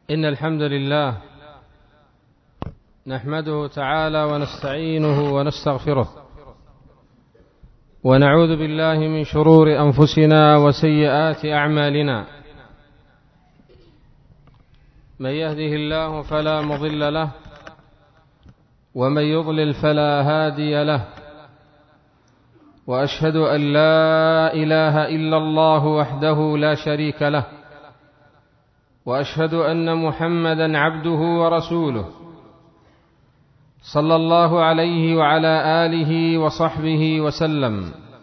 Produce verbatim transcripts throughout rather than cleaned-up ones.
إن الحمد لله نحمده تعالى ونستعينه ونستغفره ونعوذ بالله من شرور أنفسنا وسيئات أعمالنا. من يهده الله فلا مضل له ومن يضلل فلا هادي له، وأشهد أن لا إله إلا الله وحده لا شريك له، وأشهد أن محمدًا عبده ورسوله صلى الله عليه وعلى آله وصحبه وسلم.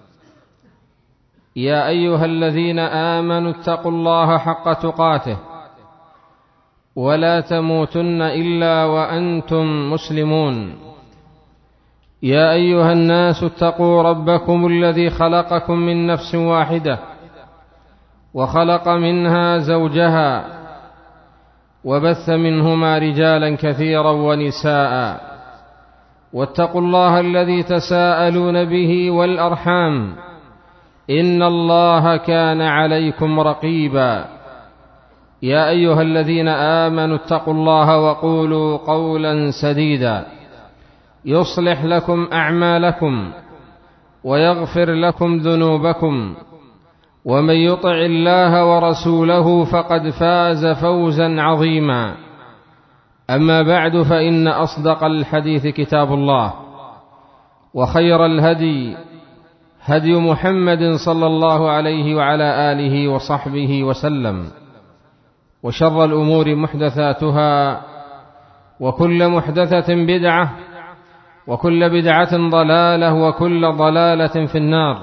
يا أيها الذين آمنوا اتقوا الله حق تقاته ولا تموتن إلا وأنتم مسلمون. يا أيها الناس اتقوا ربكم الذي خلقكم من نفس واحدة وخلق منها زوجها وبث منهما رجالا كثيرا ونساء، واتقوا الله الذي تساءلون به والأرحام إن الله كان عليكم رقيبا. يا أيها الذين آمنوا اتقوا الله وقولوا قولا سديدا يصلح لكم أعمالكم ويغفر لكم ذنوبكم، ومن يطع الله ورسوله فقد فاز فوزا عظيما. أما بعد، فإن أصدق الحديث كتاب الله، وخير الهدي هدي محمد صلى الله عليه وعلى آله وصحبه وسلم، وشر الأمور محدثاتها، وكل محدثة بدعة، وكل بدعة ضلالة، وكل ضلالة في النار.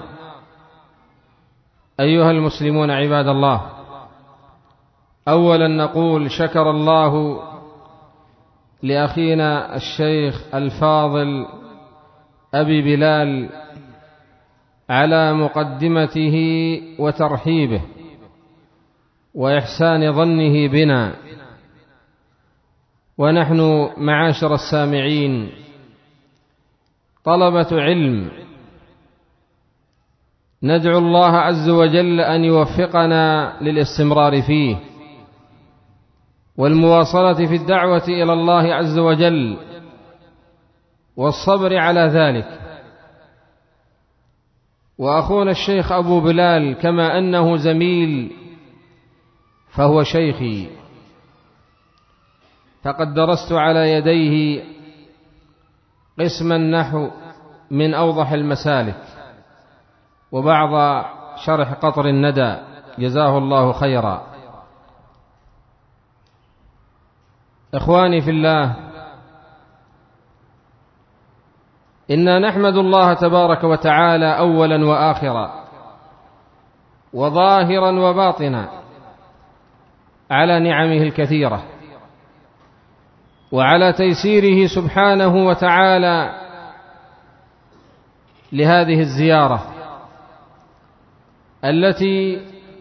أيها المسلمون عباد الله، أولا نقول شكر الله لأخينا الشيخ الفاضل أبي بلال على مقدمته وترحيبه وإحسان ظنه بنا، ونحن معاشر السامعين طلبة علم ندعو الله عز وجل أن يوفقنا للاستمرار فيه والمواصلة في الدعوة إلى الله عز وجل والصبر على ذلك. وأخونا الشيخ أبو بلال كما أنه زميل فهو شيخي، فقد درست على يديه قسم النحو من أوضح المسالك وبعض شرح قطر الندى، جزاه الله خيرا. إخواني في الله، إنا نحمد الله تبارك وتعالى أولا وآخرا وظاهرا وباطنا على نعمه الكثيرة وعلى تيسيره سبحانه وتعالى لهذه الزيارة التي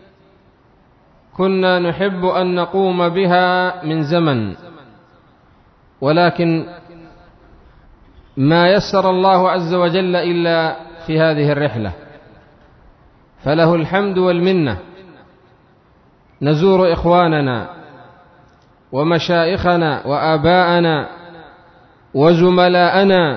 كنا نحب أن نقوم بها من زمن، ولكن ما يسر الله عز وجل إلا في هذه الرحلة، فله الحمد والمنة. نزور إخواننا ومشايخنا وآباءنا وزملاءنا،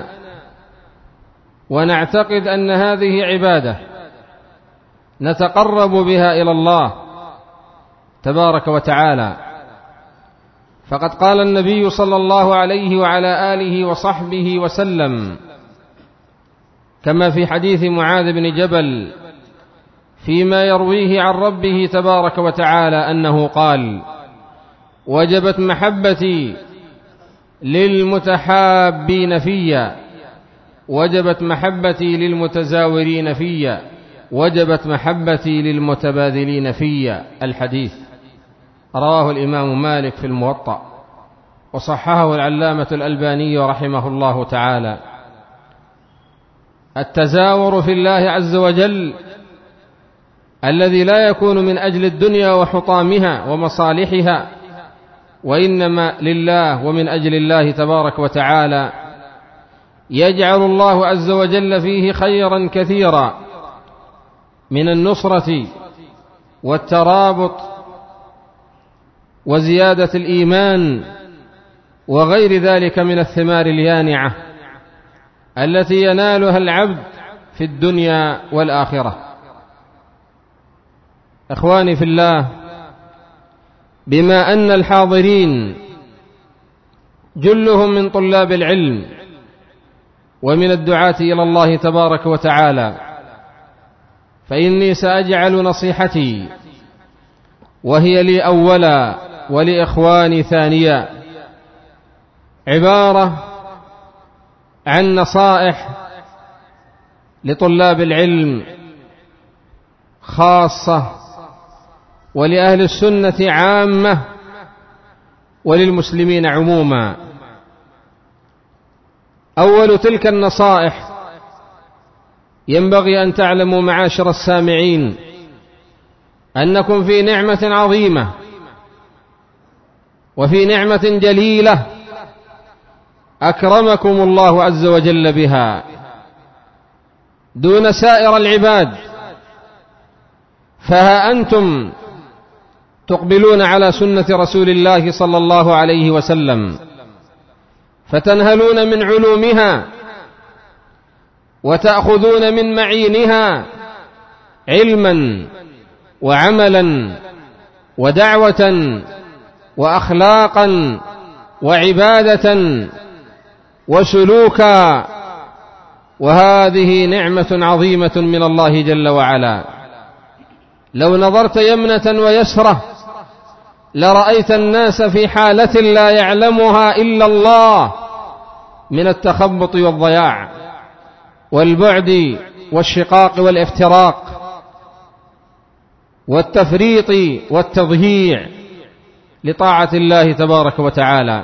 ونعتقد أن هذه عبادة نتقرب بها إلى الله تبارك وتعالى. فقد قال النبي صلى الله عليه وعلى آله وصحبه وسلم كما في حديث معاذ بن جبل فيما يرويه عن ربه تبارك وتعالى أنه قال: وجبت محبتي للمتحابين فيا، وجبت محبتي للمتزاورين فيا، وجبت محبتي للمتبادلين فيا. الحديث رواه الإمام مالك في الموطأ، وصححه العلامة الألباني رحمه الله تعالى. التزاور في الله عز وجل الذي لا يكون من أجل الدنيا وحطامها ومصالحها، وإنما لله ومن أجل الله تبارك وتعالى، يجعل الله عز وجل فيه خيرا كثيرا من النصرة والترابط وزيادة الإيمان وغير ذلك من الثمار اليانعة التي ينالها العبد في الدنيا والآخرة. إخواني في الله، بما أن الحاضرين جلهم من طلاب العلم ومن الدعاة إلى الله تبارك وتعالى، فإني سأجعل نصيحتي وهي لي أولا ولإخواني ثانيا عبارة عن نصائح لطلاب العلم خاصة، ولأهل السنة عامة، وللمسلمين عموما. أول تلك النصائح: ينبغي أن تعلموا معاشر السامعين أنكم في نعمة عظيمة وفي نعمة جليلة أكرمكم الله عز وجل بها دون سائر العباد. فها أنتم تقبلون على سنة رسول الله صلى الله عليه وسلم، فتنهلون من علومها وتأخذون من معينها علما وعملا ودعوة وأخلاقا وعبادة وسلوكا، وهذه نعمة عظيمة من الله جل وعلا. لو نظرت يمنة ويسرة لرأيت الناس في حالة لا يعلمها إلا الله من التخبط والضياع والبعد والشقاق والافتراق والتفريط والتضييع لطاعة الله تبارك وتعالى،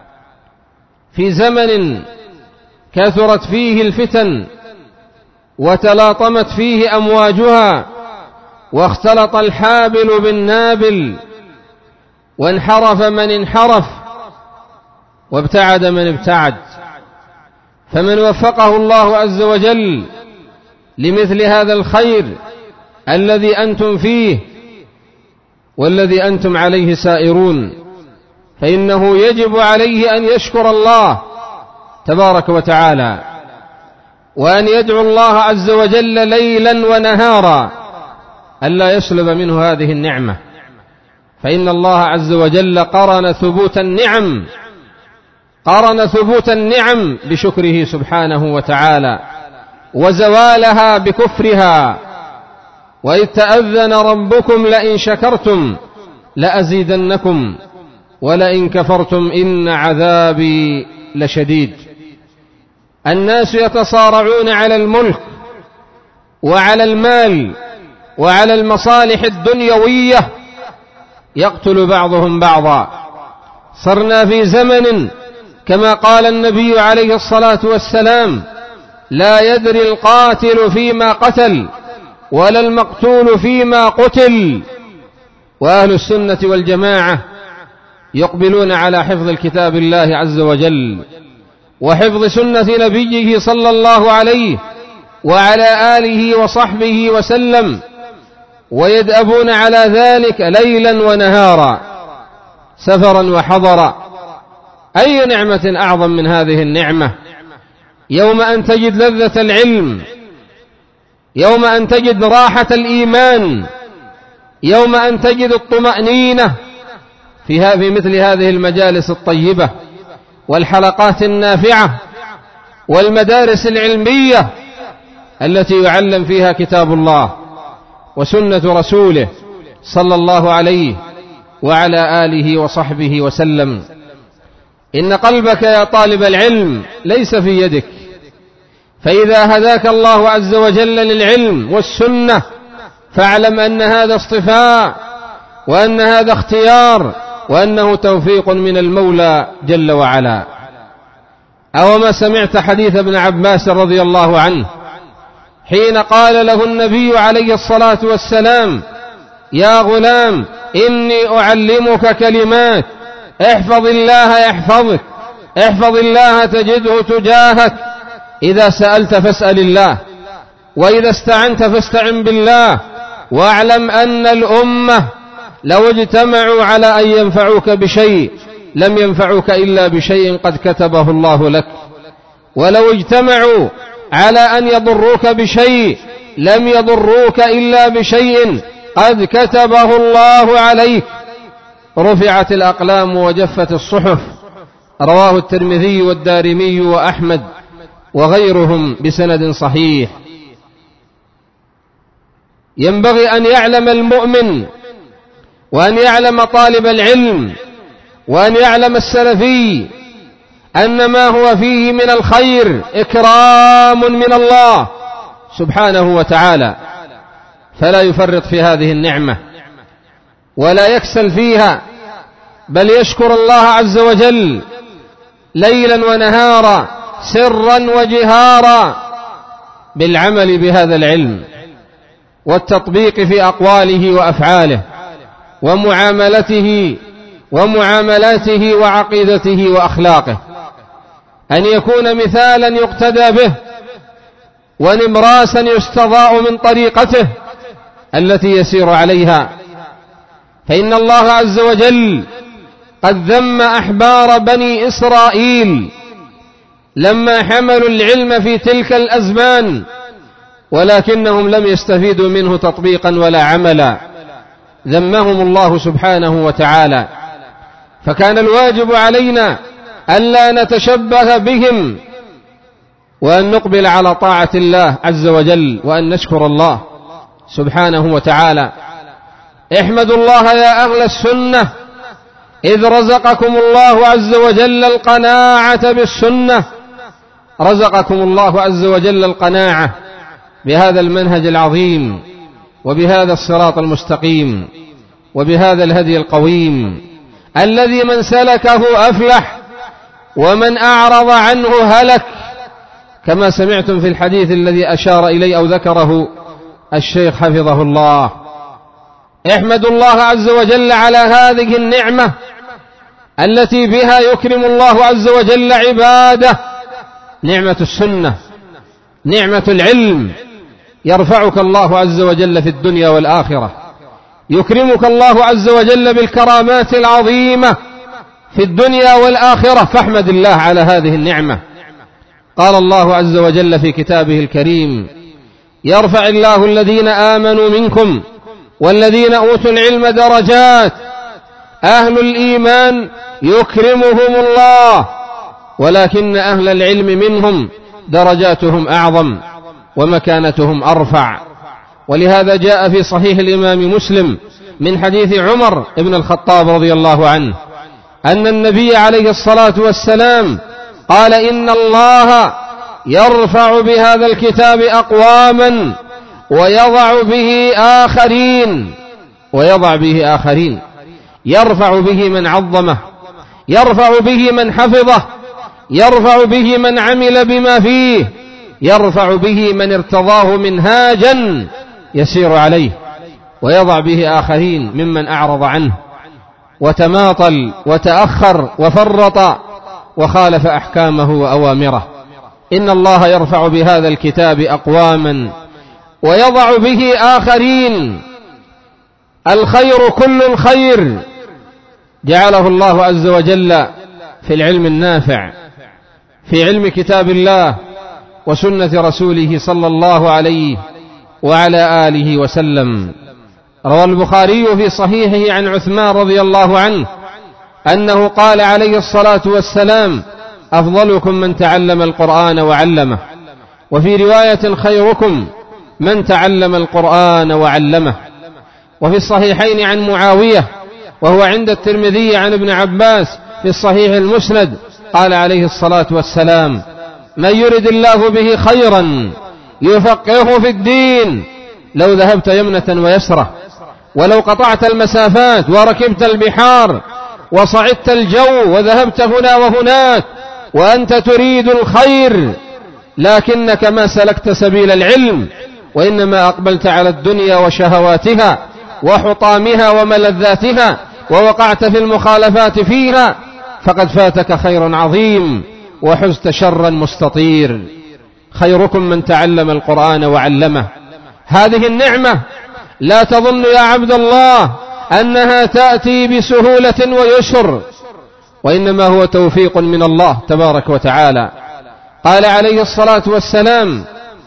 في زمن كثرت فيه الفتن وتلاطمت فيه أمواجها واختلط الحابل بالنابل وانحرف من انحرف وابتعد من ابتعد. فمن وفقه الله عز وجل لمثل هذا الخير الذي أنتم فيه والذي أنتم عليه سائرون، فإنه يجب عليه أن يشكر الله تبارك وتعالى، وأن يدعو الله عز وجل ليلا ونهارا ألا يسلب منه هذه النعمة، فإن الله عز وجل قرن ثبوت النعم قرن ثبوت النعم بشكره سبحانه وتعالى، وزوالها بكفرها. وإذ تأذن ربكم لئن شكرتم لأزيدنكم ولئن كفرتم إن عذابي لشديد. الناس يتصارعون على الملك وعلى المال وعلى المصالح الدنيوية، يقتل بعضهم بعضا. صرنا في زمن كما قال النبي عليه الصلاة والسلام: لا يدري القاتل فيما قتل ولا المقتول فيما قتل. وأهل السنة والجماعة يقبلون على حفظ الكتاب الله عز وجل وحفظ سنة نبيه صلى الله عليه وعلى آله وصحبه وسلم، ويدأبون على ذلك ليلا ونهارا سفرا وحضرا. أي نعمة أعظم من هذه النعمة؟ يوم أن تجد لذة العلم، يوم أن تجد راحة الإيمان، يوم أن تجد الطمأنينة في في مثل هذه المجالس الطيبة والحلقات النافعة والمدارس العلمية التي يعلم فيها كتاب الله وسنة رسوله صلى الله عليه وعلى آله وصحبه وسلم. إن قلبك يا طالب العلم ليس في يدك، فإذا هداك الله عز وجل للعلم والسنة فاعلم أن هذا اصطفاء، وأن هذا اختيار، وأنه توفيق من المولى جل وعلا. أوما سمعت حديث ابن عباس رضي الله عنه حين قال له النبي عليه الصلاة والسلام: يا غلام إني أعلمك كلمات، احفظ الله يحفظك، احفظ الله تجده تجاهك، إذا سألت فاسأل الله، وإذا استعنت فاستعن بالله، واعلم أن الأمة لو اجتمعوا على أن ينفعوك بشيء لم ينفعوك إلا بشيء قد كتبه الله لك، ولو اجتمعوا على أن يضروك بشيء لم يضروك إلا بشيء قد كتبه الله عليك. رفعت الأقلام وجفت الصحف. رواه الترمذي والدارمي وأحمد وغيرهم بسند صحيح. ينبغي أن يعلم المؤمن وأن يعلم طالب العلم وأن يعلم السلفي أن ما هو فيه من الخير إكرام من الله سبحانه وتعالى، فلا يفرط في هذه النعمة ولا يكسل فيها، بل يشكر الله عز وجل ليلا ونهارا سرا وجهارا بالعمل بهذا العلم والتطبيق في أقواله وأفعاله ومعاملته ومعاملاته وعقيدته وأخلاقه، أن يكون مثالا يقتدى به ونمراسا يستضاء من طريقته التي يسير عليها. فإن الله عز وجل قد ذم أحبار بني إسرائيل لما حملوا العلم في تلك الأزمان ولكنهم لم يستفيدوا منه تطبيقا ولا عملا، ذمهم الله سبحانه وتعالى. فكان الواجب علينا ألا نتشبه بهم وأن نقبل على طاعة الله عز وجل وأن نشكر الله سبحانه وتعالى. احمدوا الله يا أهل السنة إذ رزقكم الله عز وجل القناعة بالسنة، رزقكم الله عز وجل القناعة بهذا المنهج العظيم وبهذا الصراط المستقيم وبهذا الهدي القويم الذي من سلكه أفلح ومن أعرض عنه هلك، كما سمعتم في الحديث الذي أشار إليه أو ذكره الشيخ حفظه الله. احمدوا الله عز وجل على هذه النعمة التي بها يكرم الله عز وجل عباده، نعمة السنة، نعمة العلم. يرفعك الله عز وجل في الدنيا والآخرة، يكرمك الله عز وجل بالكرامات العظيمة في الدنيا والآخرة، فاحمد الله على هذه النعمة. قال الله عز وجل في كتابه الكريم: يرفع الله الذين آمنوا منكم والذين أوتوا العلم درجات. أهل الإيمان يكرمهم الله، ولكن أهل العلم منهم درجاتهم أعظم ومكانتهم أرفع. ولهذا جاء في صحيح الإمام مسلم من حديث عمر بن الخطاب رضي الله عنه أن النبي عليه الصلاة والسلام قال: إن الله يرفع بهذا الكتاب أقواما ويضع به آخرين ويضع به آخرين يرفع به من عظمه، يرفع به من حفظه، يرفع به من عمل بما فيه، يرفع به من ارتضاه منهاجا يسير عليه، ويضع به آخرين ممن أعرض عنه وتماطل وتأخر وفرط وخالف أحكامه وأوامره. إن الله يرفع بهذا الكتاب أقواما ويضع به آخرين. الخير كل الخير جعله الله عز وجل في العلم النافع، في علم كتاب الله وسنة رسوله صلى الله عليه وعلى آله وسلم. روى البخاري في صحيحه عن عثمان رضي الله عنه أنه قال عليه الصلاة والسلام: أفضلكم من تعلم القرآن وعلمه. وفي رواية: خيركم من تعلم القرآن وعلمه. وفي الصحيحين عن معاوية وهو عند الترمذي عن ابن عباس في الصحيح المسند قال عليه الصلاة والسلام: من يرد الله به خيرا يفقهه في الدين. لو ذهبت يمنة ويسرة، ولو قطعت المسافات وركبت البحار وصعدت الجو وذهبت هنا وهناك وأنت تريد الخير، لكنك ما سلكت سبيل العلم وإنما أقبلت على الدنيا وشهواتها وحطامها وملذاتها ووقعت في المخالفات فيها، فقد فاتك خير عظيم وحزت شرا مستطير. خيركم من تعلم القرآن وعلمه. هذه النعمة لا تظن يا عبد الله أنها تأتي بسهولة ويسر، وإنما هو توفيق من الله تبارك وتعالى. قال عليه الصلاة والسلام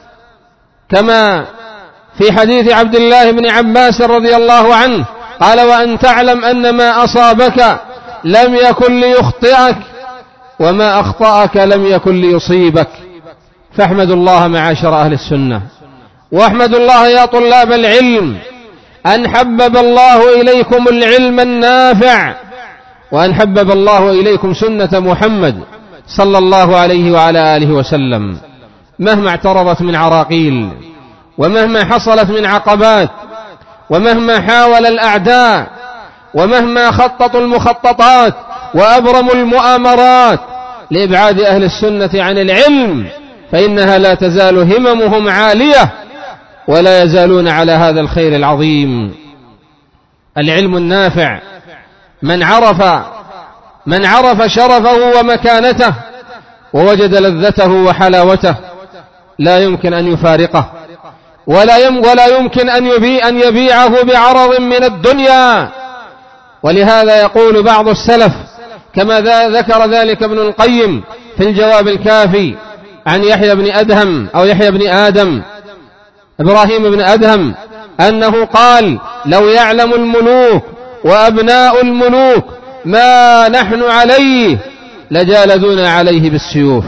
كما في حديث عبد الله بن عباس رضي الله عنه قال: وأن تعلم أن ما أصابك لم يكن ليخطئك وما أخطأك لم يكن ليصيبك. فاحمد الله معاشر أهل السنة، واحمد الله يا طلاب العلم أن حبب الله إليكم العلم النافع، وأن حبب الله إليكم سنة محمد صلى الله عليه وعلى آله وسلم. مهما اعترضت من عراقيل، ومهما حصلت من عقبات، ومهما حاول الأعداء، ومهما خططوا المخططات وأبرموا المؤامرات لإبعاد أهل السنة عن العلم، فإنها لا تزال هممهم عالية، ولا يزالون على هذا الخير العظيم. العلم النافع من عرف من عرف شرفه ومكانته ووجد لذته وحلاوته لا يمكن أن يفارقه، ولا ولا يمكن أن يبيع أن يبيعه بعرض من الدنيا. ولهذا يقول بعض السلف كما ذكر ذلك ابن القيم في الجواب الكافي عن يحيى بن أدهم أو يحيى بن آدم إبراهيم بن أدهم أنه قال: لو يعلم الملوك وأبناء الملوك ما نحن عليه لجالدونا عليه بالسيوف.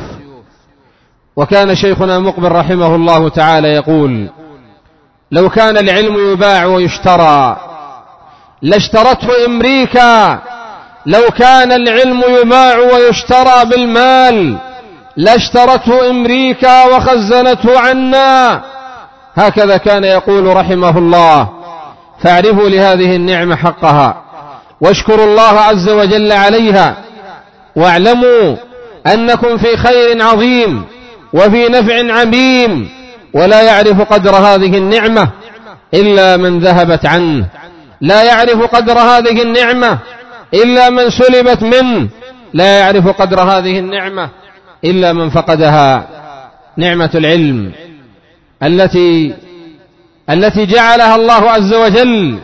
وكان شيخنا مقبل رحمه الله تعالى يقول: لو كان العلم يباع ويشترى لاشترته أمريكا، لو كان العلم يباع ويشترى بالمال لاشترته أمريكا وخزنته عنا. هكذا كان يقول رحمه الله. فاعرفوا لهذه النعمة حقها، واشكروا الله عز وجل عليها، واعلموا أنكم في خير عظيم وفي نفع عميم، ولا يعرف قدر هذه النعمة إلا من ذهبت عنه، لا يعرف قدر هذه النعمة إلا من سلبت منه، لا يعرف قدر هذه النعمة إلا من فقدها. نعمة العلم التي التي جعلها الله عز وجل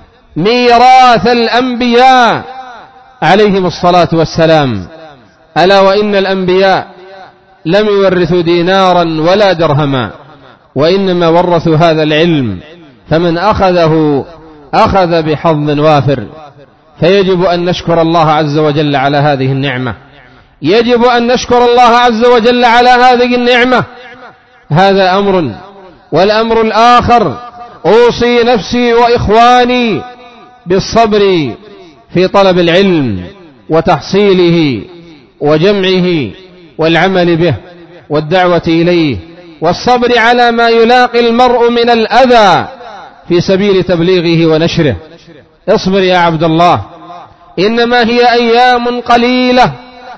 ميراث الأنبياء عليهم الصلاة والسلام. ألا وإن الأنبياء لم يورثوا دينارا ولا درهما، وإنما ورثوا هذا العلم، فمن أخذه أخذ بحظ وافر. فيجب أن نشكر الله عز وجل على هذه النعمة، يجب أن نشكر الله عز وجل على هذه النعمة. هذا أمر. والأمر الآخر: أوصي نفسي وإخواني بالصبر في طلب العلم وتحصيله وجمعه والعمل به والدعوة إليه، والصبر على ما يلاقي المرء من الأذى في سبيل تبليغه ونشره. اصبر يا عبد الله، إنما هي أيام قليلة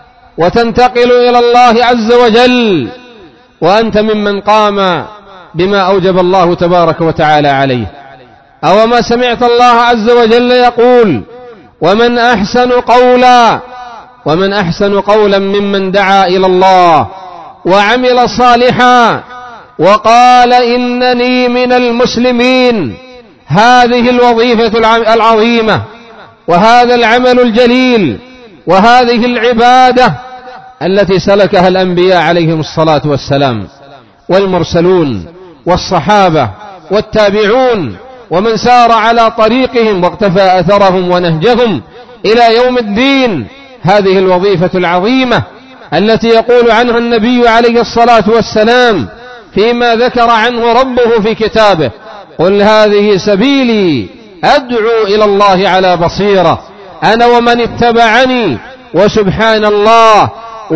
وتنتقل إلى الله عز وجل، وأنت ممن قام بما أوجب الله تبارك وتعالى عليه. أو ما سمعت الله عز وجل يقول: ومن أحسن قولا ومن أحسن قولا ممن دعا إلى الله وعمل صالحا وقال إنني من المسلمين. هذه الوظيفة العظيمة، وهذا العمل الجليل، وهذه العبادة التي سلكها الأنبياء عليهم الصلاة والسلام، والمرسلون، والصحابة، والتابعون، ومن سار على طريقهم واقتفى أثرهم ونهجهم إلى يوم الدين. هذه الوظيفة العظيمة التي يقول عنها النبي عليه الصلاة والسلام فيما ذكر عنه ربه في كتابه: قل هذه سبيلي أدعو إلى الله على بصيرة أنا ومن اتبعني وسبحان الله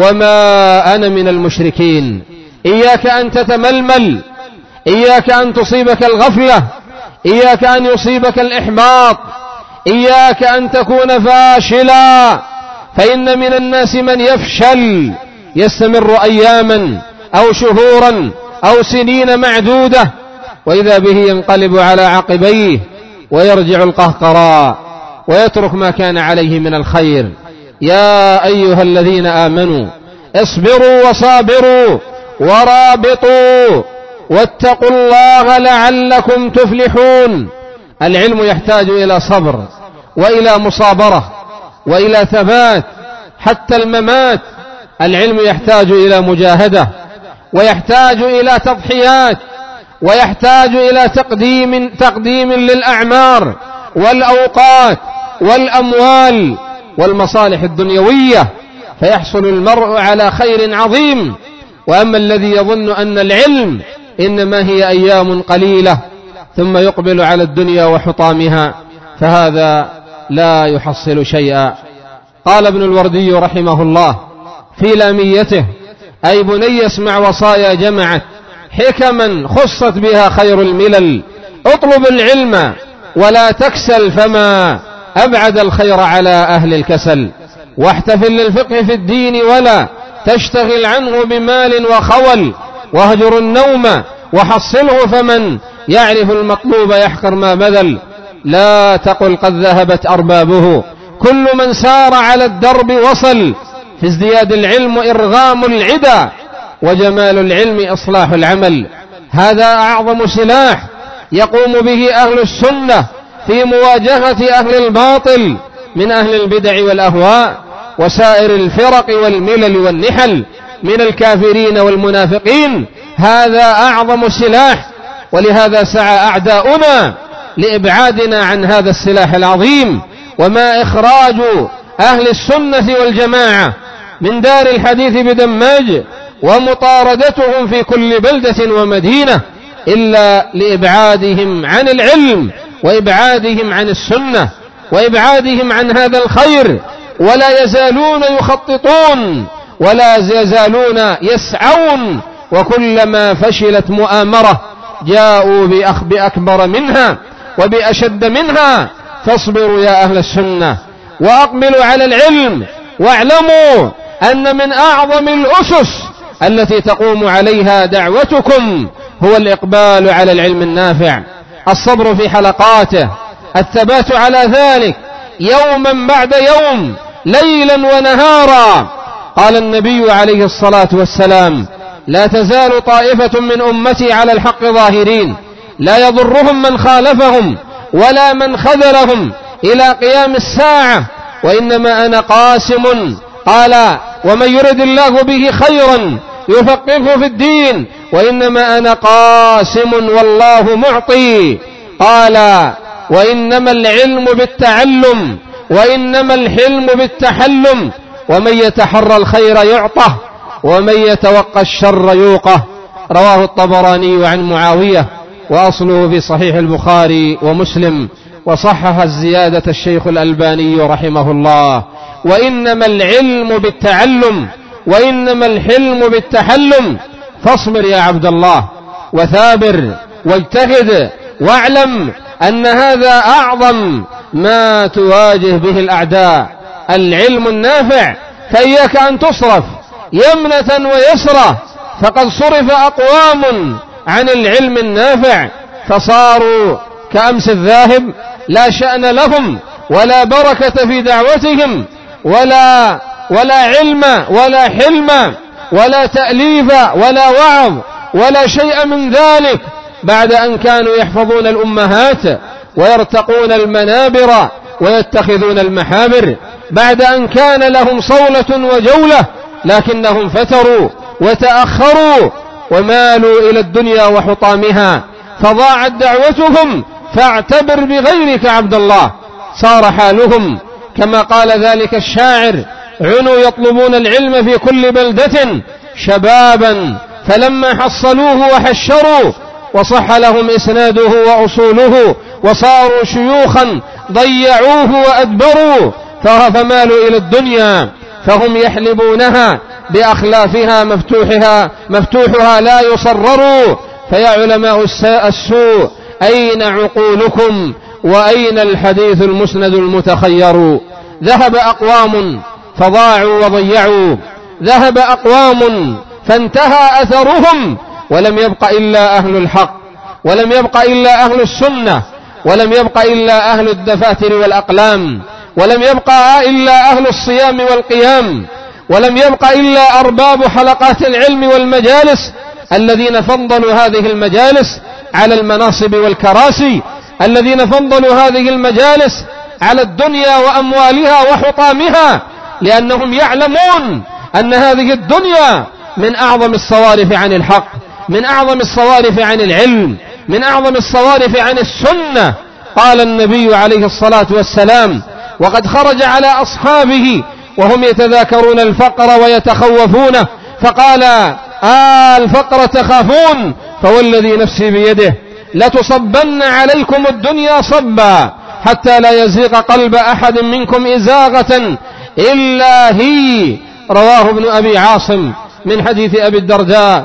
وما أنا من المشركين. إياك أن تتململ، إياك أن تصيبك الغفلة، إياك أن يصيبك الإحباط، إياك أن تكون فاشلا، فإن من الناس من يفشل يستمر أياما أو شهورا أو سنين معدودة، وإذا به ينقلب على عقبيه ويرجع القهقراء ويترك ما كان عليه من الخير. يا أيها الذين آمنوا اصبروا وصابروا ورابطوا واتقوا الله لعلكم تفلحون. العلم يحتاج إلى صبر، وإلى مصابرة وإلى ثبات حتى الممات. العلم يحتاج إلى مجاهدة، ويحتاج إلى تضحيات، ويحتاج إلى تقديم تقديم للأعمار والأوقات والأموال والمصالح الدنيوية، فيحصل المرء على خير عظيم. وأما الذي يظن أن العلم إنما هي أيام قليلة ثم يقبل على الدنيا وحطامها، فهذا لا يحصل شيئا. قال ابن الوردي رحمه الله في لاميته: أي بني اسمع وصايا جمعت حكما خصت بها خير الملل، اطلب العلم ولا تكسل فما أبعد الخير على أهل الكسل، واحتفل للفقه في الدين ولا تشتغل عنه بمال وخول، واهجر النوم وحصله فمن يعرف المطلوب يحقر ما بذل، لا تقل قد ذهبت أربابه كل من سار على الدرب وصل، في ازدياد العلم إرغام العدا وجمال العلم إصلاح العمل. هذا أعظم سلاح يقوم به أهل السنة في مواجهة أهل الباطل من أهل البدع والأهواء وسائر الفرق والملل والنحل من الكافرين والمنافقين. هذا أعظم سلاح، ولهذا سعى أعداؤنا لإبعادنا عن هذا السلاح العظيم، وما إخراج أهل السنة والجماعة من دار الحديث بدماج ومطاردتهم في كل بلدة ومدينة إلا لإبعادهم عن العلم وإبعادهم عن السنة وإبعادهم عن هذا الخير. ولا يزالون يخططون ولا يزالون يسعون، وكلما فشلت مؤامرة جاءوا بأكبر منها وبأشد منها. فاصبروا يا أهل السنة وأقبلوا على العلم، واعلموا أن من أعظم الأسس التي تقوم عليها دعوتكم هو الإقبال على العلم النافع، الصبر في حلقاته، الثبات على ذلك يوما بعد يوم ليلا ونهارا. قال النبي عليه الصلاة والسلام: لا تزال طائفة من أمتي على الحق ظاهرين لا يضرهم من خالفهم ولا من خذلهم إلى قيام الساعة، وإنما أنا قاسم. قال: ومن يرد الله به خيرا يفقهه في الدين، وإنما أنا قاسم والله معطي. قال: وإنما العلم بالتعلم وإنما الحلم بالتحلم، ومن يتحرى الخير يعطه ومن يتوقى الشر يوقه. رواه الطبراني عن معاوية، وأصله في صحيح البخاري ومسلم، وصحح الزيادة الشيخ الألباني رحمه الله. وإنما العلم بالتعلم وإنما الحلم بالتحلم، فاصبر يا عبد الله وثابر واجتهد، واعلم أن هذا أعظم ما تواجه به الأعداء، العلم النافع. فإياك أن تصرف يمنة ويسرة، فقد صرف أقوام عن العلم النافع فصاروا كأمس الذاهب، لا شأن لهم ولا بركة في دعوتهم ولا ولا علم ولا حلم ولا تأليف ولا وعظ ولا شيء من ذلك، بعد أن كانوا يحفظون الأمهات ويرتقون المنابر ويتخذون المحابر، بعد أن كان لهم صولة وجولة، لكنهم فتروا وتأخروا ومالوا إلى الدنيا وحطامها، فضاعت دعوتهم. فاعتبر بغيرك عبد الله، صار حالهم كما قال ذلك الشاعر: عنوا يطلبون العلم في كل بلدة شبابا فلما حصلوه وحشروا وصح لهم إسناده وأصوله وصاروا شيوخا ضيعوه وأدبروا، فمالوا إلى الدنيا فهم يحلبونها بأخلافها مفتوحها مفتوحها لا يصرروا. فيا علماء السوء أين عقولكم وأين الحديث المسند المتخير؟ ذهب أقوام فضاعوا وضيعوا، ذهب أقوام فانتهى أثرهم، ولم يبق إلا أهل الحق، ولم يبق إلا أهل السنة، ولم يبق إلا أهل الدفاتر والأقلام، ولم يبق إلا أهل الصيام والقيام، ولم يبق إلا أرباب حلقات العلم والمجالس الذين فضلوا هذه المجالس على المناصب والكراسي، الذين فضلوا هذه المجالس على الدنيا وأموالها وحطامها، لأنهم يعلمون أن هذه الدنيا من أعظم الصوارف عن الحق، من أعظم الصوارف عن العلم، من أعظم الصوارف عن السنة. قال النبي عليه الصلاة والسلام وقد خرج على أصحابه وهم يتذاكرون الفقر ويتخوفونه، فقال: آه الفقر تخافون، فوالذي نفسي بيده لتصبن عليكم الدنيا صبا حتى لا يزيغ قلب أحد منكم إزاغة إلا هي. رواه ابن أبي عاصم من حديث أبي الدرداء،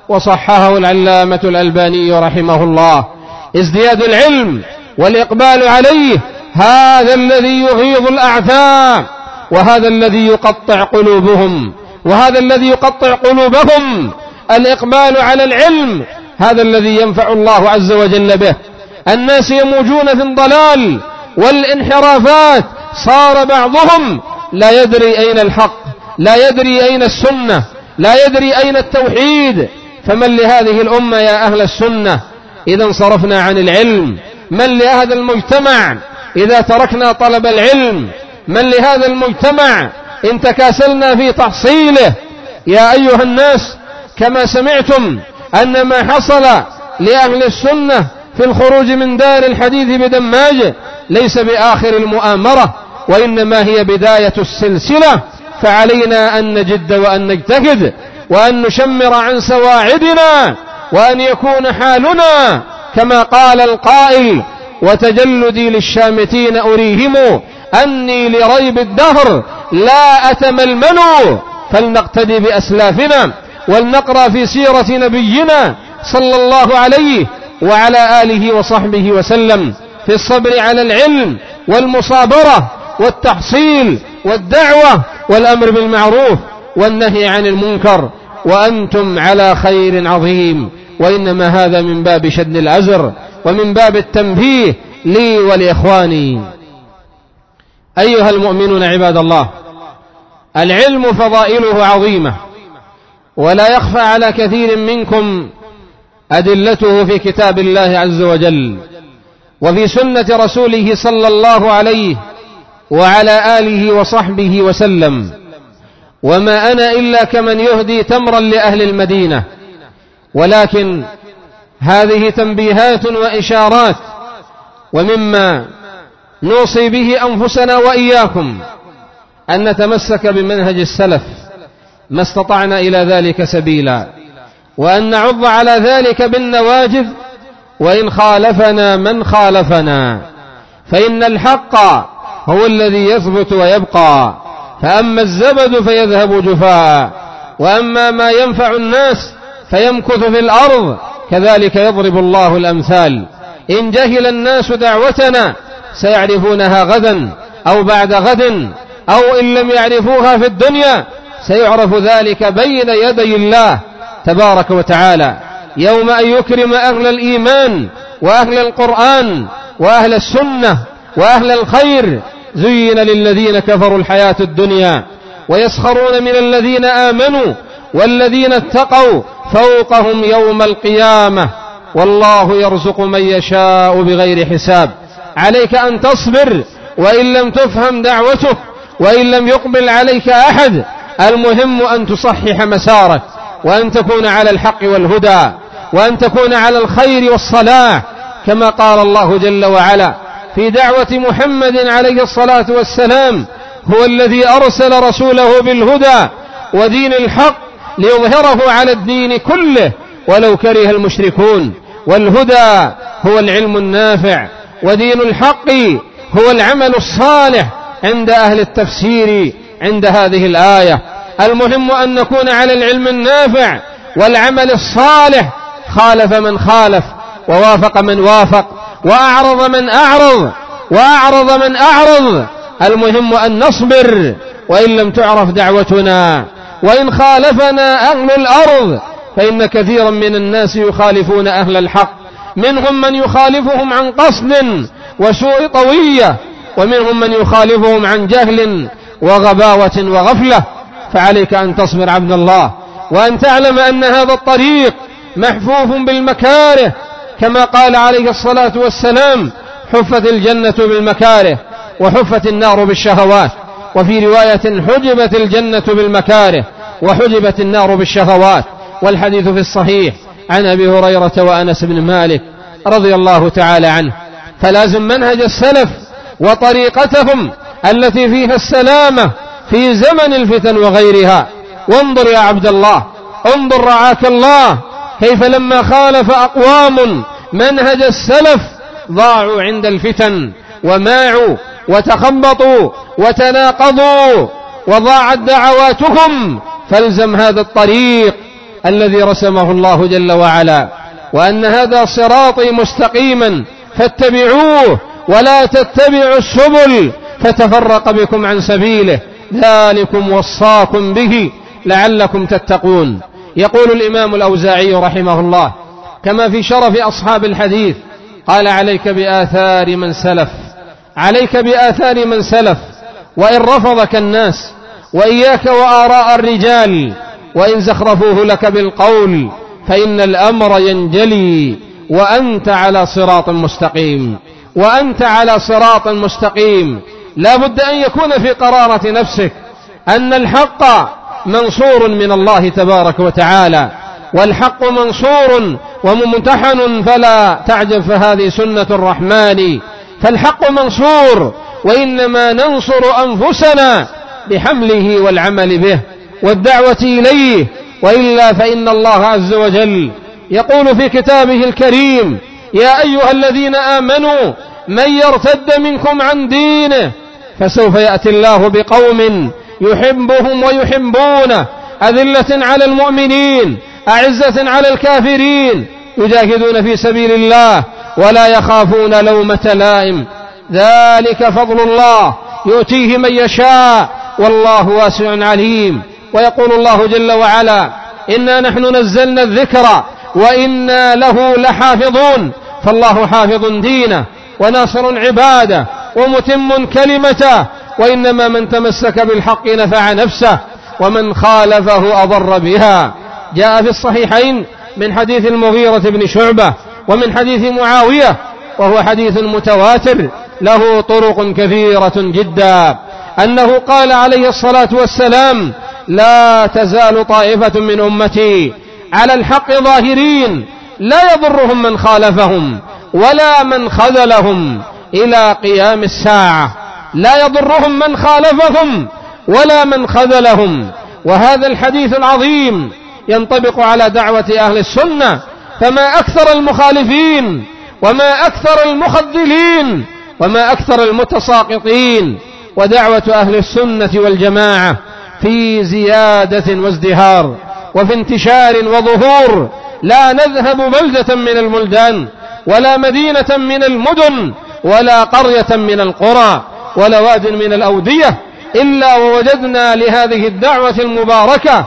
وصححه العلامة الألباني رحمه الله. ازدياد العلم والإقبال عليه هذا الذي يغيظ الأعداء، وهذا الذي يقطع قلوبهم، وهذا الذي يقطع قلوبهم. الإقبال على العلم هذا الذي ينفع الله عز وجل به. الناس يموجون في الضلال والانحرافات، صار بعضهم لا يدري أين الحق، لا يدري أين السنة، لا يدري أين التوحيد. فمن لهذه الأمة يا أهل السنة إذا انصرفنا عن العلم؟ من لهذا المجتمع إذا تركنا طلب العلم؟ من لهذا المجتمع إن تكاسلنا في تحصيله؟ يا أيها الناس، كما سمعتم أن ما حصل لأهل السنة في الخروج من دار الحديث بدماج ليس بآخر المؤامرة، وإنما هي بداية السلسلة. فعلينا أن نجد وأن نجتهد وأن نشمر عن سواعدنا، وأن يكون حالنا كما قال القائل: وتجلدي للشامتين أريهم أني لريب الدهر لا أتململ. فلنقتدي بأسلافنا ولنقرأ في سيرة نبينا صلى الله عليه وعلى آله وصحبه وسلم في الصبر على العلم والمصابرة والتحصيل والدعوة والأمر بالمعروف والنهي عن المنكر، وأنتم على خير عظيم. وإنما هذا من باب شد الأزر ومن باب التنبيه لي ولإخواني. أيها المؤمنون عباد الله، العلم فضائله عظيمة، ولا يخفى على كثير منكم أدلته في كتاب الله عز وجل وفي سنة رسوله صلى الله عليه وعلى آله وصحبه وسلم. وما أنا إلا كمن يهدي تمرا لأهل المدينة، ولكن هذه تنبيهات وإشارات، ومما نوصي به أنفسنا وإياكم أن نتمسك بمنهج السلف ما استطعنا إلى ذلك سبيلا، وأن نعض على ذلك بالنواجذ وإن خالفنا من خالفنا، فإن الحق هو الذي يثبت ويبقى، فأما الزبد فيذهب جفاء، وأما ما ينفع الناس فيمكث في الأرض، كذلك يضرب الله الأمثال. إن جهل الناس دعوتنا سيعرفونها غدا أو بعد غد، أو إن لم يعرفوها في الدنيا سيعرف ذلك بين يدي الله تبارك وتعالى، يوم أن يكرم أهل الإيمان وأهل القرآن وأهل السنة وأهل الخير. زين للذين كفروا الحياة الدنيا ويسخرون من الذين آمنوا والذين اتقوا فوقهم يوم القيامة، والله يرزق من يشاء بغير حساب. عليك أن تصبر وإن لم تفهم دعوته وإن لم يقبل عليك أحد، المهم أن تصحح مسارك، وأن تكون على الحق والهدى، وأن تكون على الخير والصلاح، كما قال الله جل وعلا في دعوة محمد عليه الصلاة والسلام: هو الذي أرسل رسوله بالهدى ودين الحق ليظهره على الدين كله ولو كره المشركون. والهدى هو العلم النافع، ودين الحق هو العمل الصالح عند أهل التفسير عند هذه الآية. المهم أن نكون على العلم النافع والعمل الصالح، خالف من خالف ووافق من وافق وأعرض من أعرض وأعرض من أعرض. المهم أن نصبر وإن لم تعرف دعوتنا، وإن خالفنا أهل الأرض، فإن كثيرا من الناس يخالفون أهل الحق، منهم من يخالفهم عن قصد وسوء طوية، ومنهم من يخالفهم عن جهل وغباوة وغفلة. فعليك أن تصبر عبد الله، وأن تعلم أن هذا الطريق محفوف بالمكاره، كما قال عليه الصلاة والسلام: حفت الجنة بالمكاره وحفت النار بالشهوات. وفي رواية حجبت الجنة بالمكاره وحجبت النار بالشهوات. والحديث في الصحيح عن أبي هريرة وأنس بن مالك رضي الله تعالى عنه. فلازم منهج السلف وطريقتهم التي فيها السلامة في زمن الفتن وغيرها. وانظر يا عبد الله، انظر رعاك الله، كيف لما خالف أقوام منهج السلف ضاعوا عند الفتن وماعوا وتخبطوا وتناقضوا وضاعت دعواتهم. فالزم هذا الطريق الذي رسمه الله جل وعلا، وأن هذا صراطي مستقيما فاتبعوه ولا تتبعوا السبل فتفرق بكم عن سبيله، ذلكم وصاكم به لعلكم تتقون. يقول الإمام الأوزاعي رحمه الله كما في شرف أصحاب الحديث، قال: عليك بآثار من سلف، عليك بآثار من سلف، وإن رفضك الناس، وإياك وآراء الرجال، وإن زخرفوه لك بالقول، فإن الأمر ينجلي وأنت على صراط مستقيم، وأنت على صراط مستقيم. لا بد أن يكون في قرارة نفسك أن الحق منصور من الله تبارك وتعالى، والحق منصور وممتحن، فلا تعجب، فهذه سنة الرحمن. فالحق منصور، وإنما ننصر أنفسنا بحمله والعمل به والدعوة إليه، وإلا فإن الله عز وجل يقول في كتابه الكريم: يا أيها الذين آمنوا من يرتد منكم عن دينه فسوف يأتي الله بقوم يحبهم ويحبونه، أذلة على المؤمنين أعزة على الكافرين، يجاهدون في سبيل الله ولا يخافون لومة لائم، ذلك فضل الله يؤتيه من يشاء والله واسع عليم. ويقول الله جل وعلا: إنا نحن نزلنا الذكر وإنا له لحافظون. فالله حافظ دينه وناصر عباده ومتم كلمته، وإنما من تمسك بالحق نفع نفسه ومن خالفه أضر بها. جاء في الصحيحين من حديث المغيرة بن شعبة ومن حديث معاوية، وهو حديث متواتر له طرق كثيرة جدا، أنه قال عليه الصلاة والسلام: لا تزال طائفة من أمتي على الحق ظاهرين لا يضرهم من خالفهم ولا من خذلهم إلى قيام الساعة، لا يضرهم من خالفهم ولا من خذلهم. وهذا الحديث العظيم ينطبق على دعوة أهل السنة، فما أكثر المخالفين وما أكثر المخذلين وما أكثر المتساقطين. ودعوة أهل السنة والجماعة في زيادة وازدهار وفي انتشار وظهور. لا نذهب بلدة من البلدان ولا مدينة من المدن ولا قرية من القرى ولا واد من الأودية إلا ووجدنا لهذه الدعوة المباركة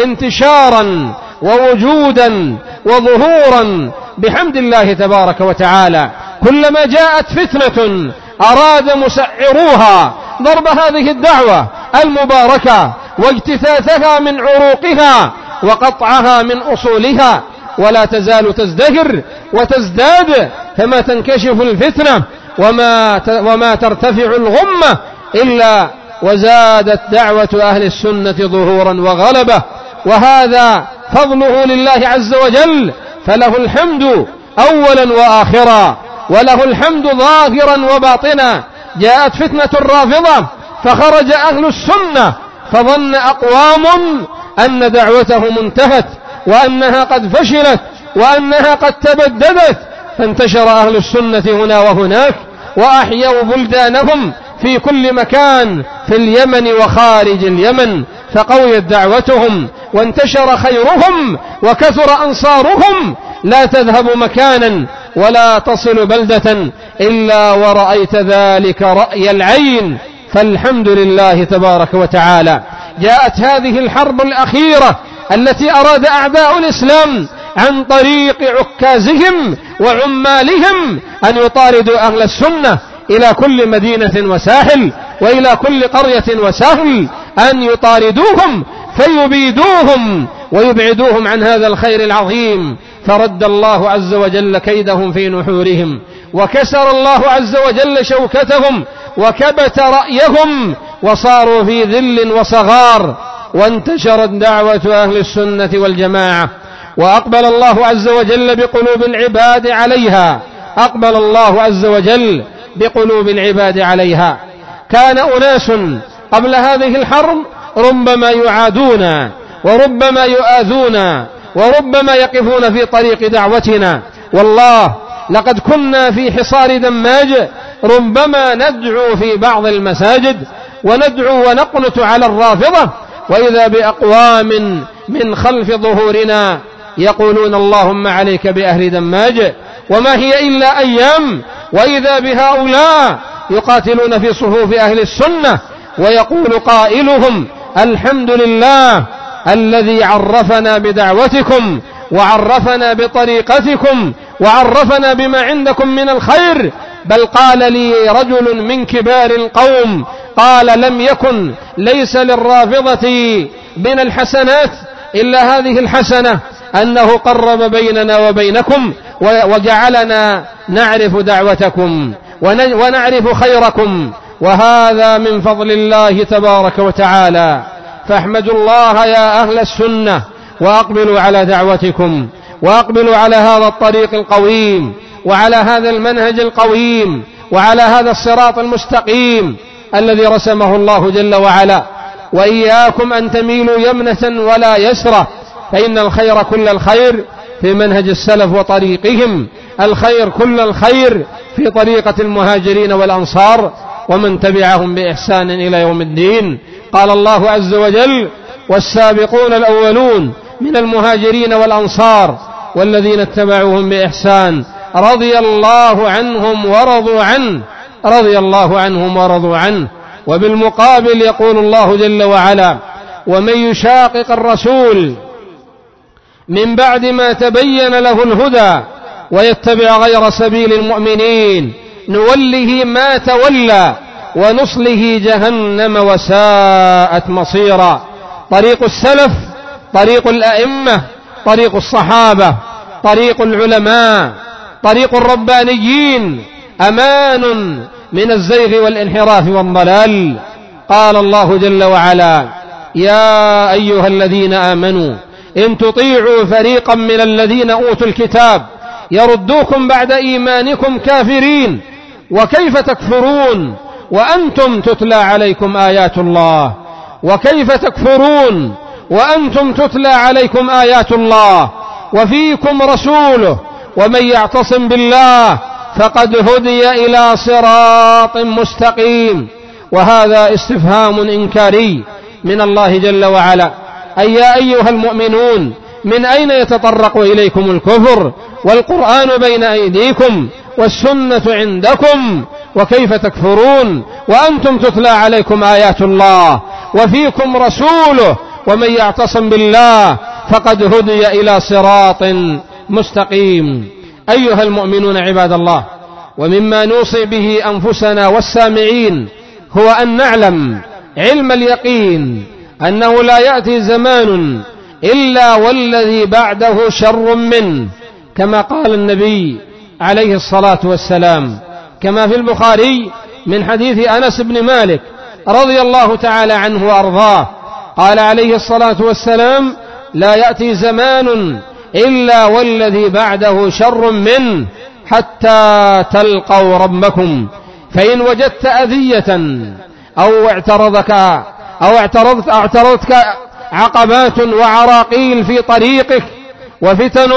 انتشارا ووجودا وظهورا بحمد الله تبارك وتعالى. كلما جاءت فتنة أراد مسعروها ضرب هذه الدعوة المباركة واجتثاثها من عروقها وقطعها من أصولها، ولا تزال تزدهر وتزداد كما تنكشف الفتنة وما وما ترتفع الغمة إلا وزادت دعوة أهل السنة ظهورا وغلبة. وهذا فضله لله عز وجل، فله الحمد أولا وآخرا، وله الحمد ظاهرا وباطنا. جاءت فتنة الرافضة فخرج أهل السنة فظن أقوام أن دعوتهم انتهت وأنها قد فشلت وأنها قد تبددت، فانتشر أهل السنة هنا وهناك وأحيوا بلدانهم في كل مكان في اليمن وخارج اليمن، فقويت دعوتهم وانتشر خيرهم وكثر أنصارهم. لا تذهب مكانا ولا تصل بلدة إلا ورأيت ذلك رأي العين، فالحمد لله تبارك وتعالى. جاءت هذه الحرب الأخيرة التي أراد أعداء الإسلام عن طريق عكازهم وعمالهم أن يطاردوا أهل السنة إلى كل مدينة وساحل وإلى كل قرية وسهل، أن يطاردوهم فيبيدوهم ويبعدوهم عن هذا الخير العظيم. فرد الله عز وجل كيدهم في نحورهم، وكسر الله عز وجل شوكتهم وكبت رأيهم وصاروا في ذل وصغار، وانتشرت دعوة أهل السنة والجماعة، وأقبل الله عز وجل بقلوب العباد عليها أقبل الله عز وجل بقلوب العباد عليها. كان أناس قبل هذه الحرب ربما يعادون وربما يؤاذون وربما يقفون في طريق دعوتنا، والله لقد كنا في حصار دماج ربما ندعو في بعض المساجد وندعو ونقنت على الرافضة، وإذا بأقوام من خلف ظهورنا يقولون اللهم عليك بأهل دماج، وما هي إلا أيام وإذا بهؤلاء يقاتلون في صفوف أهل السنة، ويقول قائلهم الحمد لله الذي عرفنا بدعوتكم وعرفنا بطريقتكم وعرفنا بما عندكم من الخير. بل قال لي رجل من كبار القوم قال لم يكن ليس للرافضة من الحسنات إلا هذه الحسنة، أنه قرب بيننا وبينكم وجعلنا نعرف دعوتكم ونعرف خيركم، وهذا من فضل الله تبارك وتعالى. فاحمدوا الله يا أهل السنة وأقبلوا على دعوتكم، وأقبلوا على هذا الطريق القويم وعلى هذا المنهج القويم وعلى هذا الصراط المستقيم الذي رسمه الله جل وعلا. وإياكم أن تميلوا يمنة ولا يسرة، فإن الخير كل الخير في منهج السلف وطريقهم، الخير كل الخير في طريقة المهاجرين والأنصار ومن تبعهم بإحسان إلى يوم الدين. قال الله عز وجل والسابقون الأولون من المهاجرين والأنصار والذين اتبعوهم بإحسان رضي الله عنهم ورضوا عنه رضي الله عنهم ورضوا عنه. وبالمقابل يقول الله جل وعلا ومن يشاقق الرسول من بعد ما تبين له الهدى ويتبع غير سبيل المؤمنين نوله ما تولى ونصله جهنم وساءت مصيرا. طريق السلف طريق الأئمة طريق الصحابة طريق العلماء طريق الربانيين أمان من الزيغ والانحراف والضلال. قال الله جل وعلا يا أيها الذين آمنوا إن تطيعوا فريقا من الذين أوتوا الكتاب يردوكم بعد إيمانكم كافرين وكيف تكفرون وأنتم تتلى عليكم آيات الله وكيف تكفرون وأنتم تتلى عليكم آيات الله وفيكم رسوله ومن يعتصم بالله فقد هدي إلى صراط مستقيم. وهذا استفهام إنكاري من الله جل وعلا، أي يا أيها المؤمنون من أين يتطرق إليكم الكفر والقرآن بين أيديكم والسنة عندكم وكيف تكفرون وأنتم تتلى عليكم آيات الله وفيكم رسوله ومن يعتصم بالله فقد هدي إلى صراط مستقيم. أيها المؤمنون عباد الله، ومما نوصي به أنفسنا والسامعين هو أن نعلم علم اليقين أنه لا يأتي زمان إلا والذي بعده شر منه، كما قال النبي عليه الصلاة والسلام كما في البخاري من حديث أنس بن مالك رضي الله تعالى عنه وأرضاه قال عليه الصلاة والسلام لا يأتي زمان إلا والذي بعده شر منه حتى تلقوا ربكم، فإن وجدت أذية أو اعترضك أو اعترضت اعترضتك عقبات وعراقيل في طريقك وفتن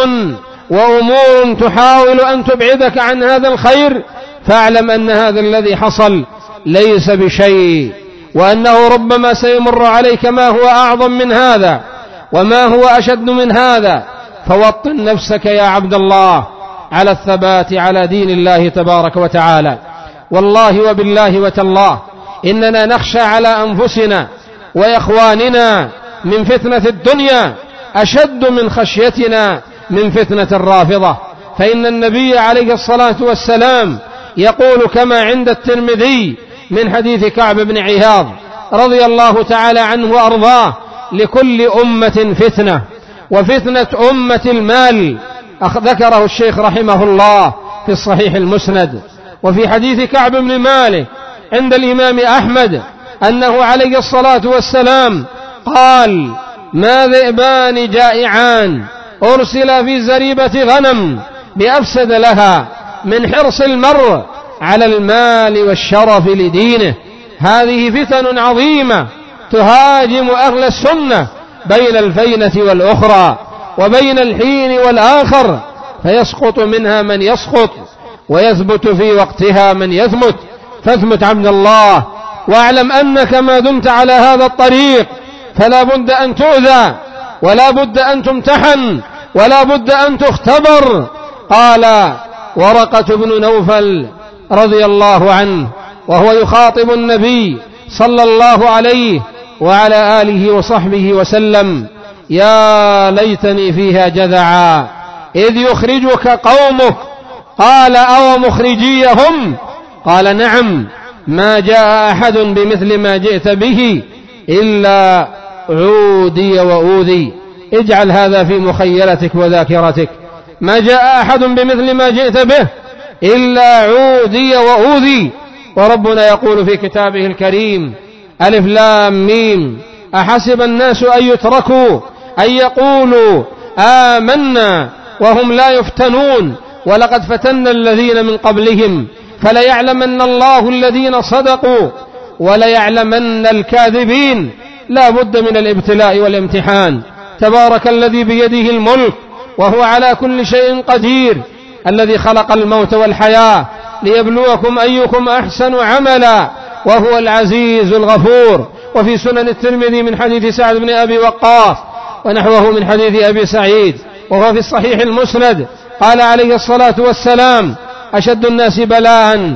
وأمور تحاول أن تبعدك عن هذا الخير، فاعلم أن هذا الذي حصل ليس بشيء، وأنه ربما سيمر عليك ما هو أعظم من هذا وما هو أشد من هذا. فوطن نفسك يا عبد الله على الثبات على دين الله تبارك وتعالى. والله وبالله وتالله إننا نخشى على أنفسنا وإخواننا من فتنة الدنيا أشد من خشيتنا من فتنة الرافضة، فإن النبي عليه الصلاة والسلام يقول كما عند الترمذي من حديث كعب بن عياض رضي الله تعالى عنه وأرضاه لكل أمة فتنة وفتنة أمة المال، ذكره الشيخ رحمه الله في الصحيح المسند. وفي حديث كعب بن مالك عند الإمام أحمد أنه عليه الصلاة والسلام قال: ما ذئبان جائعان أرسل في زريبة غنم بأفسد لها من حرص المرء على المال والشرف لدينه. هذه فتن عظيمة تهاجم أهل السنة بين الفينة والأخرى وبين الحين والآخر، فيسقط منها من يسقط ويثبت في وقتها من يثبت. فاثبت عبد الله، واعلم أنك ما دمت على هذا الطريق فلا بد أن تؤذى، ولا بد أن تمتحن، ولا بد أن تختبر. قال ورقة بن نوفل رضي الله عنه وهو يخاطب النبي صلى الله عليه وعلى آله وصحبه وسلم: يا ليتني فيها جذعا إذ يخرجك قومك. قال: أو مخرجيهم؟ قال: نعم، ما جاء أحد بمثل ما جئت به إلا عودي وأوذي. اجعل هذا في مخيلتك وذاكرتك: ما جاء أحد بمثل ما جئت به إلا عودي وأوذي. وربنا يقول في كتابه الكريم: ألف لام ميم، أحسب الناس أن يتركوا أن يقولوا آمنا وهم لا يفتنون ولقد فتنا الذين من قبلهم فليعلمن الله الذين صدقوا وليعلمن الكاذبين. لا بد من الابتلاء والامتحان. تبارك الذي بيده الملك وهو على كل شيء قدير، الذي خلق الموت والحياة ليبلوكم أيكم أحسن عملا، وهو العزيز الغفور. وفي سنن الترمذي من حديث سعد بن أبي وقاص ونحوه من حديث أبي سعيد، وهو في الصحيح المسند، قال عليه الصلاة والسلام: أشد الناس بلاء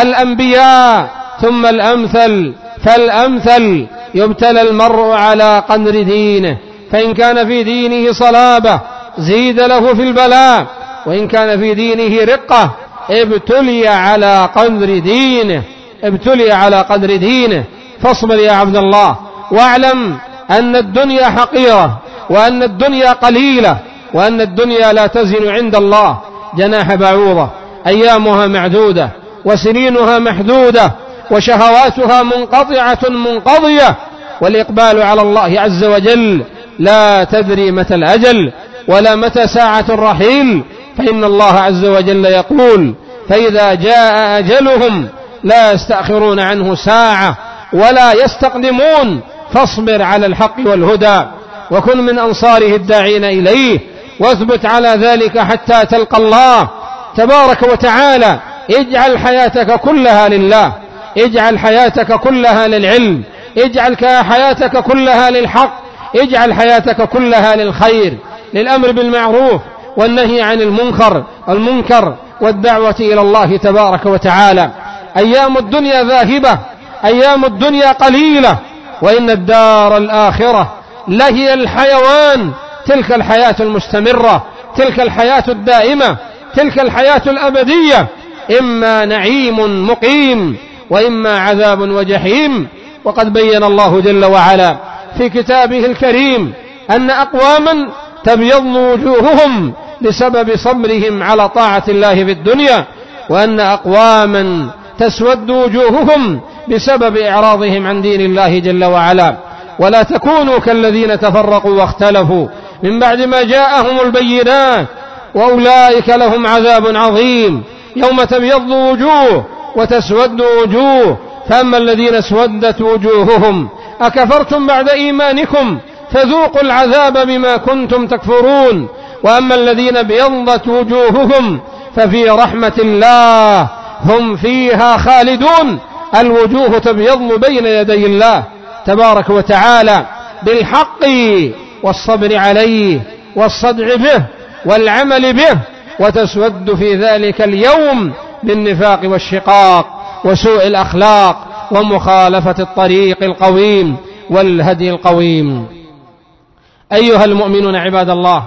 الأنبياء ثم الأمثل فالأمثل، يبتلى المرء على قدر دينه، فإن كان في دينه صلابة زيد له في البلاء، وإن كان في دينه رقة ابتلي على قدر دينه ابتلي على قدر دينه. فاصبر يا عبد الله، واعلم أن الدنيا حقيرة، وأن الدنيا قليلة، وأن الدنيا لا تزن عند الله جناح بعوضة. أيامها معدودة وسنينها محدودة وشهواتها منقطعة منقضية، والإقبال على الله عز وجل لا تدري متى الأجل ولا متى ساعة الرحيل. فإن الله عز وجل يقول: فإذا جاء أجلهم لا يستأخرون عنه ساعة ولا يستقدمون. فاصبر على الحق والهدى وكن من أنصاره الداعين إليه، واثبت على ذلك حتى تلقى الله تبارك وتعالى. اجعل حياتك كلها لله، اجعل حياتك كلها للعلم، اجعل حياتك كلها للحق، اجعل حياتك كلها للخير، للأمر بالمعروف والنهي عن المنكر المنكر والدعوة إلى الله تبارك وتعالى. أيام الدنيا ذاهبة، أيام الدنيا قليلة، وإن الدار الآخرة لهي الحيوان. تلك الحياة المستمرة، تلك الحياة الدائمة، تلك الحياة الأبدية، إما نعيم مقيم وإما عذاب وجحيم. وقد بين الله جل وعلا في كتابه الكريم أن أقواما تبيض وجوههم بسبب صبرهم على طاعة الله في الدنيا، وأن أقواما تسود وجوههم بسبب إعراضهم عن دين الله جل وعلا. ولا تكونوا كالذين تفرقوا واختلفوا من بعد ما جاءهم البينات وأولئك لهم عذاب عظيم. يوم تبيض وجوه وتسود وجوه، فأما الذين اسودت وجوههم أكفرتم بعد إيمانكم فذوقوا العذاب بما كنتم تكفرون، وأما الذين ابيضت وجوههم ففي رحمة الله هم فيها خالدون. الوجوه تبيض بين يدي الله تبارك وتعالى بالحق والصبر عليه والصدع به والعمل به، وتسود في ذلك اليوم بالنفاق والشقاق وسوء الأخلاق ومخالفة الطريق القويم والهدي القويم. أيها المؤمنون عباد الله،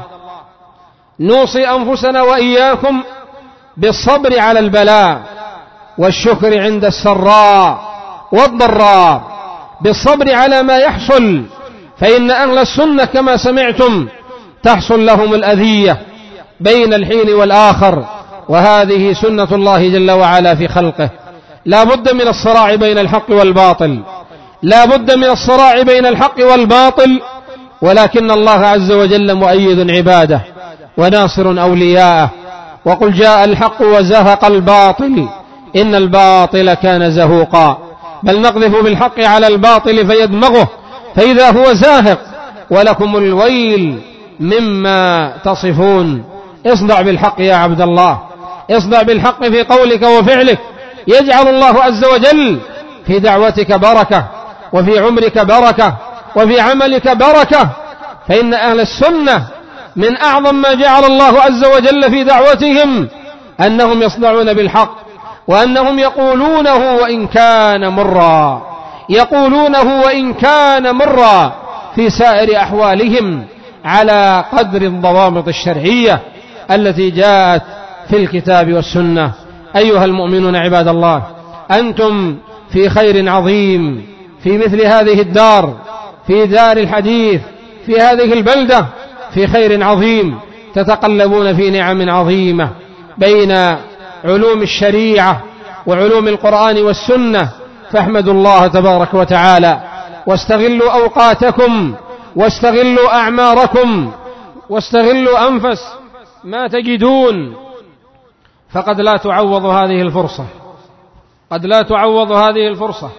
نوصي أنفسنا وإياكم بالصبر على البلاء والشكر عند السراء والضراء، بالصبر على ما يحصل، فإن أهل السنة كما سمعتم تحصل لهم الأذية بين الحين والآخر، وهذه سنة الله جل وعلا في خلقه. لا بد من الصراع بين الحق والباطل، لا بد من الصراع بين الحق والباطل، ولكن الله عز وجل مؤيد عباده وناصر أولياءه. وقل جاء الحق وزهق الباطل إن الباطل كان زهوقا. بل نقذف بالحق على الباطل فيدمغه فإذا هو زاهق ولكم الويل مما تصفون. اصدع بالحق يا عبد الله، اصدع بالحق في قولك وفعلك، يجعل الله عز وجل في دعوتك بركة، وفي عمرك بركة، وفي عملك بركة. فإن أهل السنة من أعظم ما جعل الله عز وجل في دعوتهم أنهم يصدعون بالحق، وأنهم يقولونه وإن كان مرا، يقولونه وإن كان مرا في سائر أحوالهم على قدر الضوابط الشرعية التي جاءت في الكتاب والسنة. أيها المؤمنون عباد الله، أنتم في خير عظيم في مثل هذه الدار، في دار الحديث، في هذه البلدة، في خير عظيم، تتقلبون في نعم عظيمة بين علوم الشريعة وعلوم القرآن والسنة. فاحمدوا الله تبارك وتعالى، واستغلوا أوقاتكم، واستغلوا أعماركم، واستغلوا أنفس ما تجدون، فقد لا تعوض هذه الفرصة، قد لا تعوض هذه الفرصة.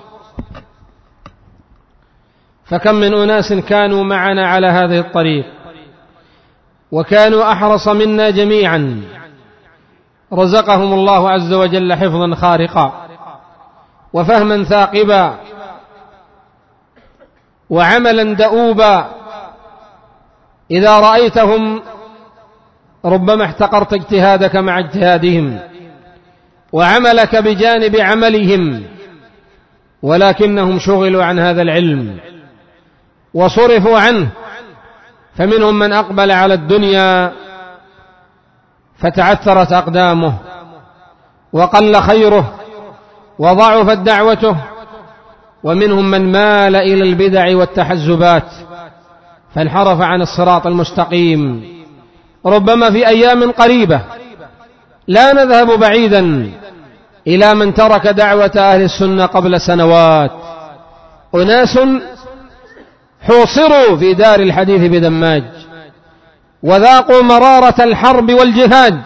فكم من أناس كانوا معنا على هذه الطريق وكانوا أحرص منا جميعا، رزقهم الله عز وجل حفظا خارقا وفهما ثاقبا وعملا دؤوبا. إذا رأيتهم ربما احتقرت اجتهادك مع اجتهادهم وعملك بجانب عملهم، ولكنهم شغلوا عن هذا العلم وصرفوا عنه. فمنهم من أقبل على الدنيا فتعثرت أقدامه وقل خيره وضعفت دعوته، ومنهم من مال إلى البدع والتحزبات فانحرف عن الصراط المستقيم. ربما في أيام قريبة، لا نذهب بعيدا، إلى من ترك دعوة أهل السنة قبل سنوات، أناس حوصروا في دار الحديث بدماج وذاقوا مرارة الحرب والجهاد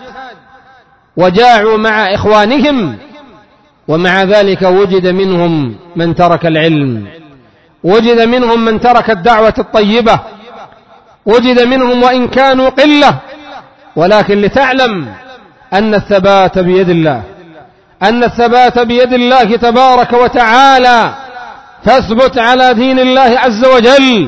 وجاعوا مع إخوانهم، ومع ذلك وجد منهم من ترك العلم، وجد منهم من ترك الدعوة الطيبة، وجد منهم وإن كانوا قلة، ولكن لتعلم أن الثبات بيد الله، أن الثبات بيد الله تبارك وتعالى. فاثبت على دين الله عز وجل،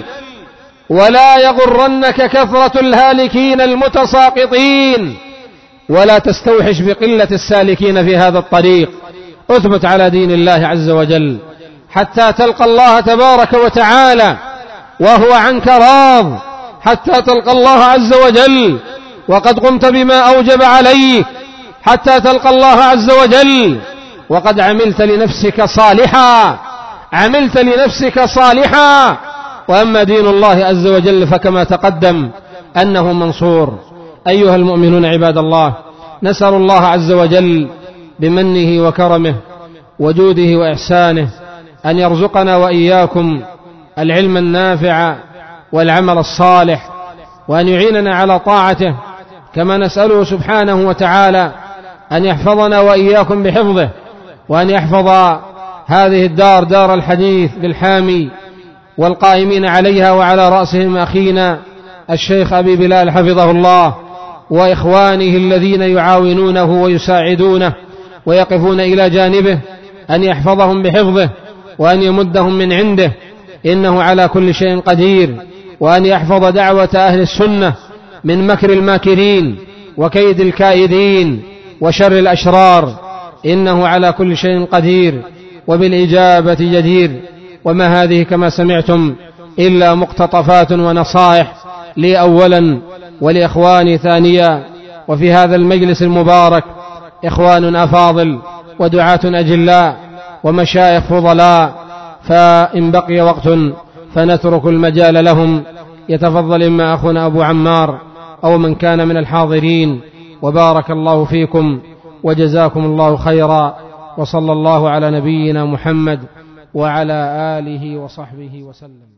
ولا يغرنك كثرة الهالكين المتساقطين، ولا تستوحش بقلة السالكين في هذا الطريق. اثبت على دين الله عز وجل حتى تلقى الله تبارك وتعالى وهو عنك راض، حتى تلقى الله عز وجل وقد قمت بما أوجب عليك، حتى تلقى الله عز وجل وقد عملت لنفسك صالحا، عملت لنفسك صالحا. وأما دين الله عز وجل فكما تقدم أنه منصور. أيها المؤمنون عباد الله، نسأل الله عز وجل بمنه وكرمه وجوده وإحسانه أن يرزقنا وإياكم العلم النافع والعمل الصالح، وأن يعيننا على طاعته، كما نسأله سبحانه وتعالى أن يحفظنا وإياكم بحفظه، وأن يحفظ هذه الدار دار الحديث بالحامي والقائمين عليها، وعلى رأسهم أخينا الشيخ أبي بلال حفظه الله، وإخوانه الذين يعاونونه ويساعدونه ويقفون إلى جانبه، أن يحفظهم بحفظه وأن يمدهم من عنده، إنه على كل شيء قدير، وأن يحفظ دعوة أهل السنة من مكر الماكرين وكيد الكائدين وشر الأشرار، إنه على كل شيء قدير وبالإجابة جدير. وما هذه كما سمعتم إلا مقتطفات ونصائح لي أولا ولإخواني ثانيا، وفي هذا المجلس المبارك إخوان أفاضل ودعاة أجلاء ومشايخ فضلاء، فإن بقي وقت فنترك المجال لهم. يتفضل إما أخونا أبو عمار أو من كان من الحاضرين، وبارك الله فيكم وجزاكم الله خيرا. وصلى الله على نبينا محمد وعلى آله وصحبه وسلم.